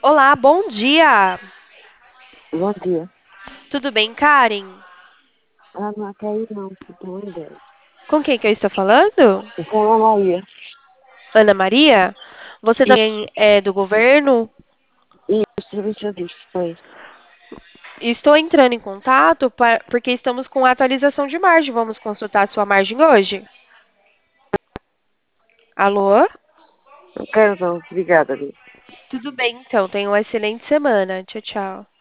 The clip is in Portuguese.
Olá, bom dia! Bom dia. Tudo bem, Karen? Ah, não quer ir não, você tem uma ideia. Com quem que eu estou falando? Com a Maria. Ana Maria? Você E, também é do governo? e o serviço disso foi. Estou entrando em contato porque estamos com atualização de margem. Vamos consultar sua margem hoje? Alô? Não quero não, obrigada, amiga. Tudo bem, então. Tenha uma excelente semana. Tchau, tchau.